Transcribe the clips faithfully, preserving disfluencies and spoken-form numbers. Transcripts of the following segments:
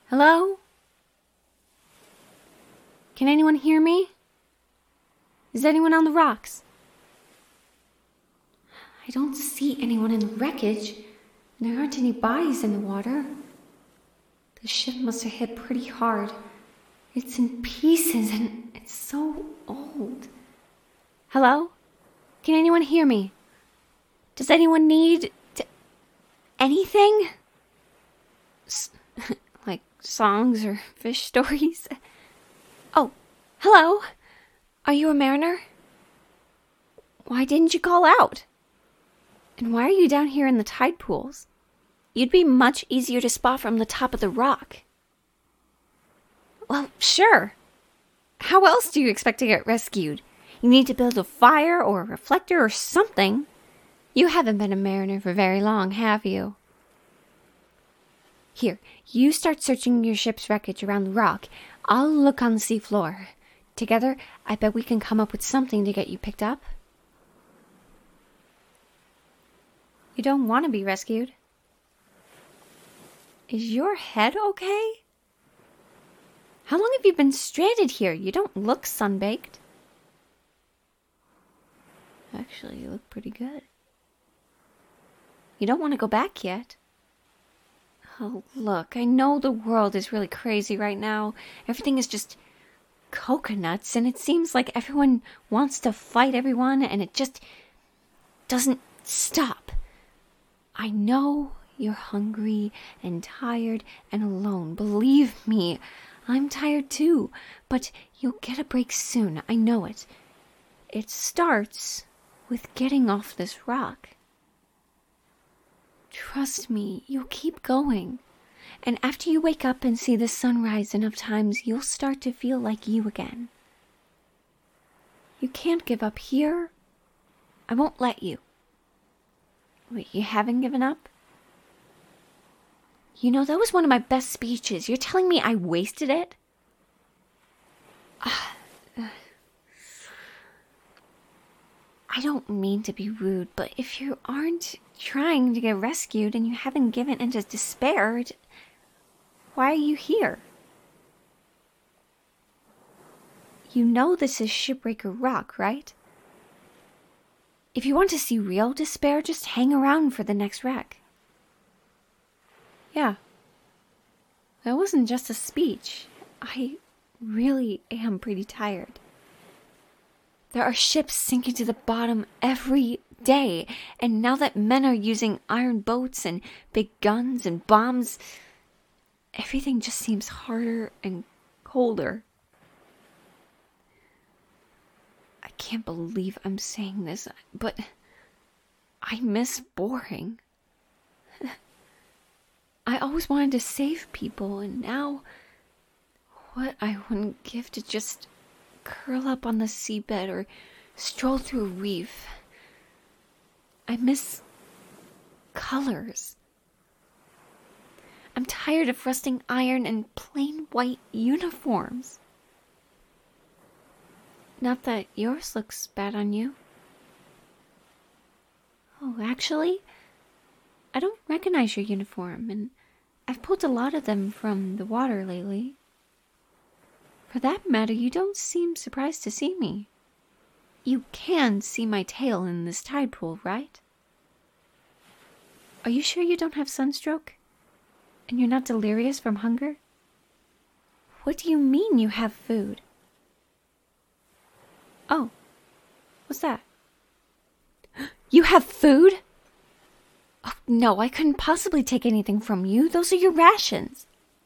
Hello? Can anyone hear me? Is anyone on the rocks? I don't see anyone in the wreckage. There aren't any bodies in the water. The ship must have hit pretty hard. It's in pieces and it's so old. Hello? Can anyone hear me? Does anyone need to... anything? S- like songs or fish stories? Oh, hello? Are you a mariner? Why didn't you call out? And why are you down here in the tide pools? You'd be much easier to spot from the top of the rock. Well, sure. How else do you expect to get rescued? You need to build a fire or a reflector or something. You haven't been a mariner for very long, have you? Here, you start searching your ship's wreckage around the rock. I'll look on the seafloor. Together, I bet we can come up with something to get you picked up. You don't want to be rescued. Is your head okay? How long have you been stranded here? You don't look sunbaked. Actually, you look pretty good. You don't want to go back yet. Oh, look, I know the world is really crazy right now. Everything is just coconuts, and it seems like everyone wants to fight everyone, and it just doesn't stop. I know you're hungry and tired and alone. Believe me, I'm tired too, but you'll get a break soon. I know it. It starts with getting off this rock. Trust me, you'll keep going. And after you wake up and see the sunrise enough times, you'll start to feel like you again. You can't give up here. I won't let you. Wait, you haven't given up? You know, that was one of my best speeches. You're telling me I wasted it? Uh, uh, I don't mean to be rude, but if you aren't trying to get rescued and you haven't given into despair, why are you here? You know this is Shipbreaker Rock, right? If you want to see real despair, just hang around for the next wreck. Yeah. That wasn't just a speech. I really am pretty tired. There are ships sinking to the bottom every day, and now that men are using iron boats and big guns and bombs, everything just seems harder and colder. I can't believe I'm saying this, but I miss boring. I always wanted to save people, and now what I wouldn't give to just curl up on the seabed or stroll through a reef. I miss colors. I'm tired of rusting iron and plain white uniforms. Not that yours looks bad on you. Oh, actually, I don't recognize your uniform, and I've pulled a lot of them from the water lately. For that matter, you don't seem surprised to see me. You can see my tail in this tide pool, right? Are you sure you don't have sunstroke? And you're not delirious from hunger? What do you mean you have food? Oh, what's that? You have food? Oh, no, I couldn't possibly take anything from you. Those are your rations.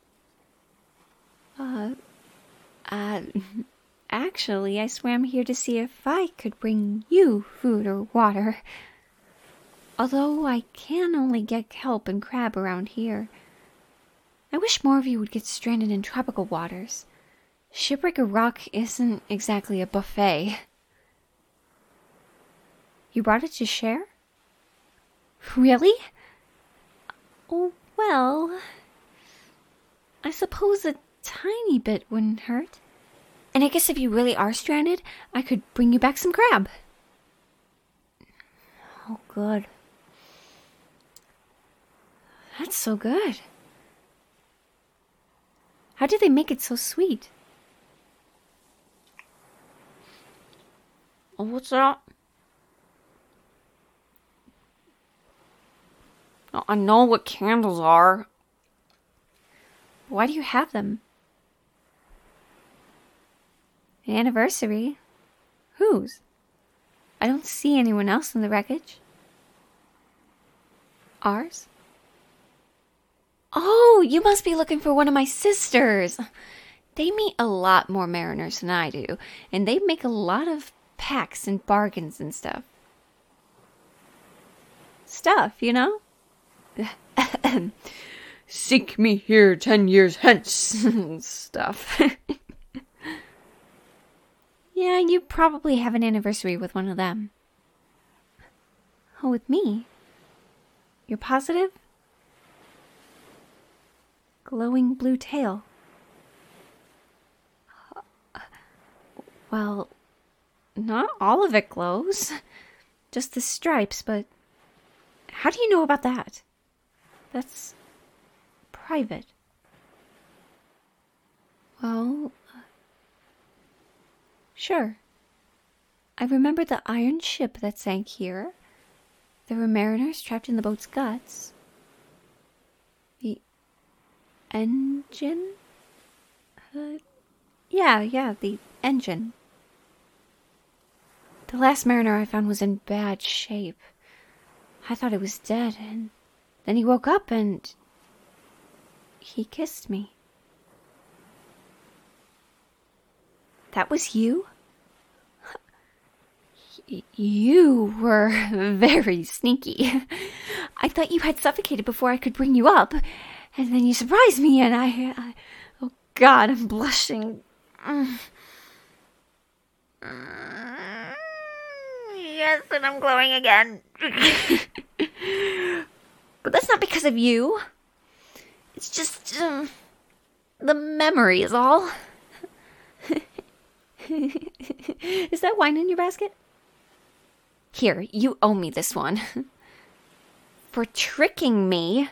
Uh, uh, actually, I swam here to see if I could bring you food or water. Although I can only get kelp and crab around here. I wish more of you would get stranded in tropical waters. Shipwrecker Rock isn't exactly a buffet. You brought it to share? Really? Oh, well, I suppose a tiny bit wouldn't hurt. And I guess if you really are stranded, I could bring you back some crab. Oh, good. That's so good. How do they make it so sweet? Oh, what's that? Oh, I know what candles are. Why do you have them? An anniversary? Whose? I don't see anyone else in the wreckage. Ours? Oh, you must be looking for one of my sisters. They meet a lot more mariners than I do, and they make a lot of pacts and bargains and stuff. Stuff, you know? Seek me here ten years hence. Stuff. Yeah, you probably have an anniversary with one of them. Oh, with me? You're positive? Glowing blue tail. Well, not all of it glows. Just the stripes, but how do you know about that? That's private. Well, sure. I remember the iron ship that sank here. There were mariners trapped in the boat's guts. The engine? Uh, yeah, yeah, the engine. The last mariner I found was in bad shape. I thought he was dead, and then he woke up and he kissed me. That was you? You were very sneaky. I thought you had suffocated before I could bring you up, and then you surprised me, and I... I oh, God, I'm blushing. Yes, and I'm glowing again. But that's not because of you. It's just... Um, the memory is all. Is that wine in your basket? Here, you owe me this one. For tricking me.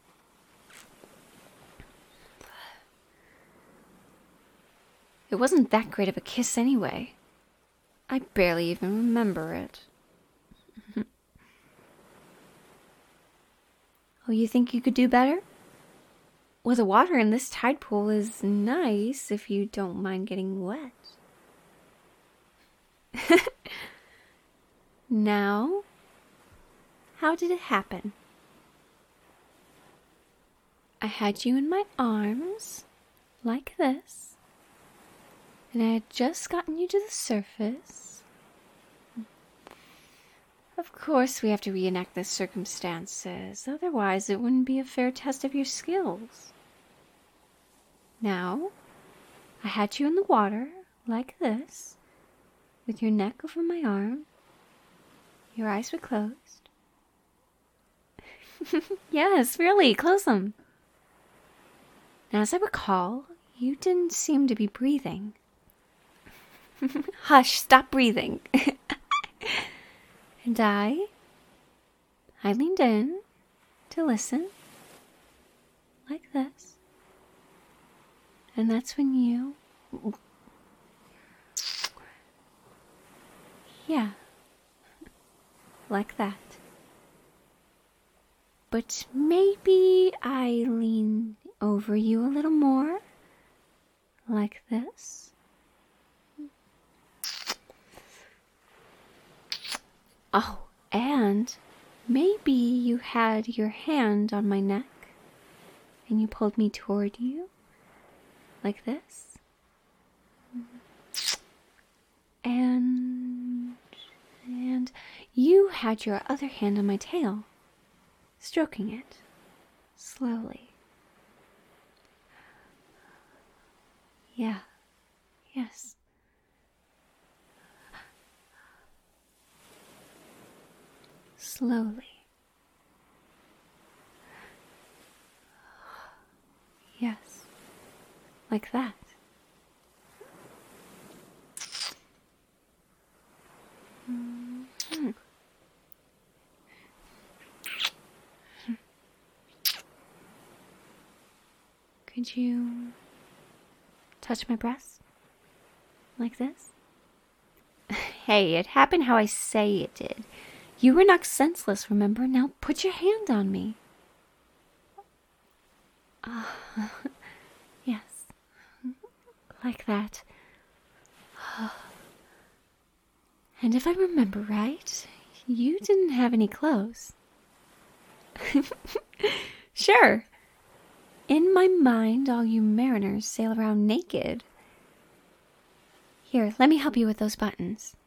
It wasn't that great of a kiss anyway. I barely even remember it. Oh, you think you could do better? Well, the water in this tide pool is nice if you don't mind getting wet. Now, how did it happen? I had you in my arms, like this, and I had just gotten you to the surface. Of course, we have to reenact the circumstances, otherwise it wouldn't be a fair test of your skills. Now, I had you in the water, like this, with your neck over my arm. Your eyes were closed. Yes, really, close them. Now, as I recall, you didn't seem to be breathing. Hush, stop breathing. And I, I leaned in to listen, like this. And that's when you... Yeah. Like that. But maybe I lean over you a little more. Like this. Oh, and maybe you had your hand on my neck and you pulled me toward you. Like this. And... And you had your other hand on my tail, stroking it, slowly. Yeah, yes. Slowly. Yes, like that. Mm-hmm. Could you touch my breast? Like this? Hey, it happened how I say it did. You were knocked senseless, remember? Now put your hand on me. Uh, yes. Like that. And if I remember right, you didn't have any clothes. Sure. In my mind, all you mariners sail around naked. Here, let me help you with those buttons.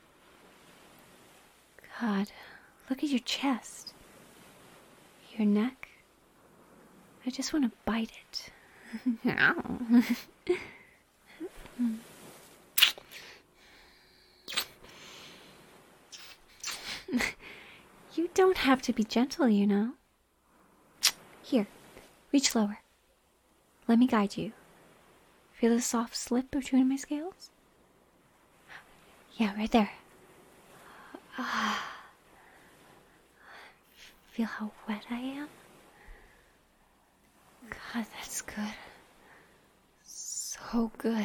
God, look at your chest. Your neck. I just want to bite it. You don't have to be gentle, you know. Here, reach lower. Let me guide you. Feel the soft slip between my scales? Yeah, right there. Ah. Feel how wet I am? God, that's good. So good.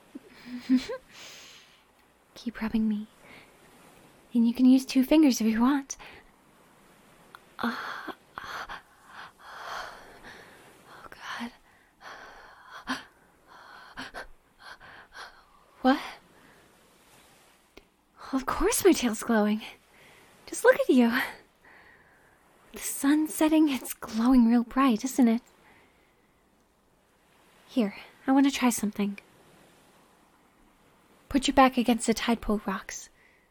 Keep rubbing me. And you can use two fingers if you want. Uh, oh, God. What? Of course my tail's glowing. Just look at you. The sun's setting, it's glowing real bright, isn't it? Here, I want to try something. Put your back against the tide pool rocks.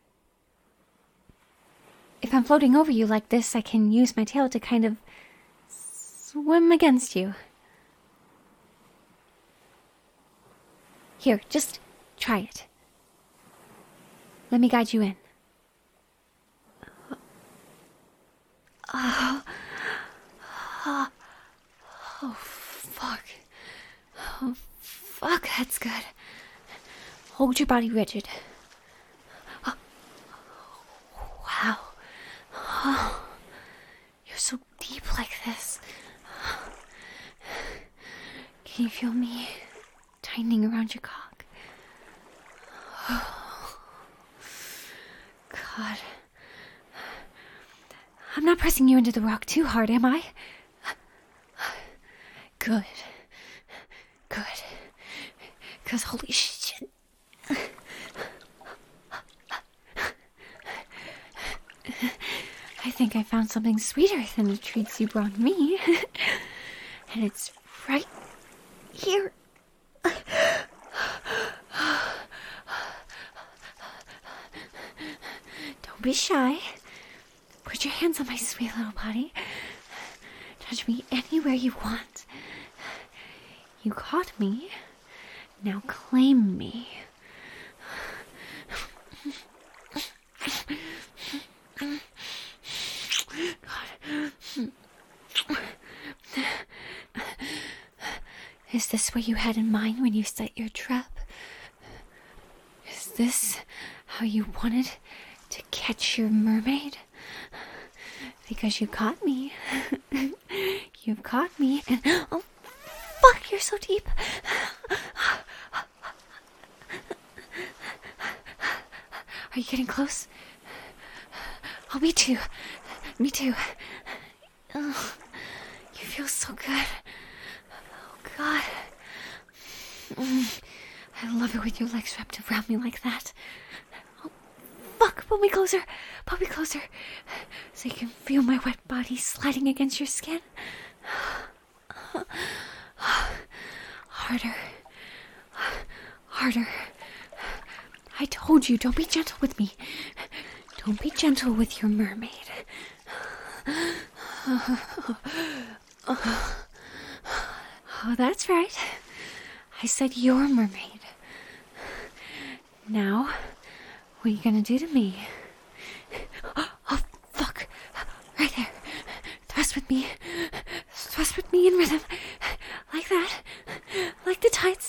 If I'm floating over you like this, I can use my tail to kind of swim against you. Here, just try it. Let me guide you in. Oh, oh, oh fuck. Oh, fuck, that's good. Hold your body rigid. Oh, wow. Oh, you're so deep like this. Can you feel me tightening around your cock? Oh, God. I'm not pressing you into the rock too hard, am I? Good. Good. Because holy shit. I think I found something sweeter than the treats you brought me. And it's right here. Don't be shy. Put your hands on my sweet little body. Touch me anywhere you want. You caught me. Now claim me. God. Is this what you had in mind when you set your trap? Is this how you wanted to catch your mermaid? Because you caught me. You've caught me. And oh, fuck, you're so deep. Are you getting close? Oh, me too. Me too. Oh, you feel so good. Oh, God. Mm, I love it when your legs wrapped around me like that. Oh, fuck, pull me closer. Pull me closer. So you can feel my wet body sliding against your skin. Harder. Harder. I told you, don't be gentle with me. Don't be gentle with your mermaid. Oh, that's right. I said your mermaid. Now, what are you gonna do to me? Oh, fuck. Right there. Thrust with me. Thrust with me in rhythm. Like that. Like the tides.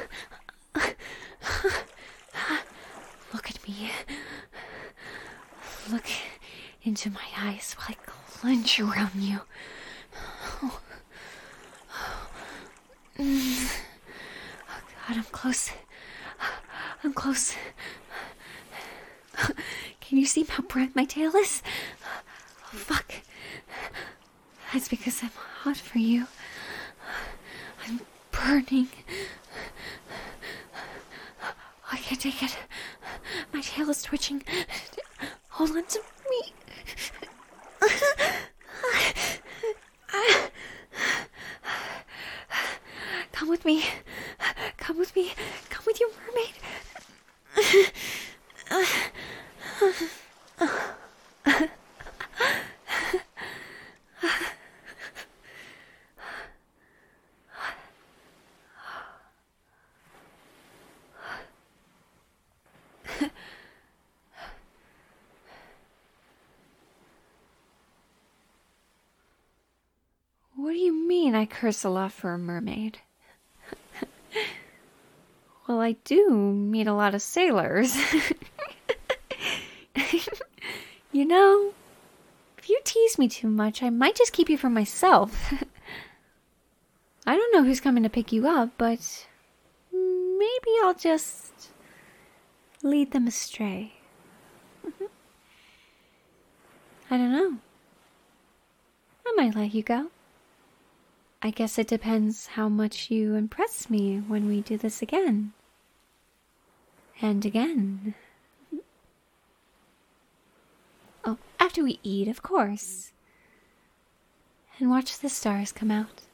Look at me. Look into my eyes while I clench around you. Oh. Oh, God, I'm close. I'm close. Can you see how bright my tail is? Oh, fuck. That's because I'm hot for you. I'm burning. I can't take it. My tail is twitching. Hold on to me. Come with me. Come with me. Come with your mermaid. What do you mean I curse a lot for a mermaid? Well, I do meet a lot of sailors. You know, if you tease me too much, I might just keep you for myself. I don't know who's coming to pick you up, but maybe I'll just lead them astray. I don't know. I might let you go. I guess it depends how much you impress me when we do this again. And again. Oh, after we eat, of course. And watch the stars come out.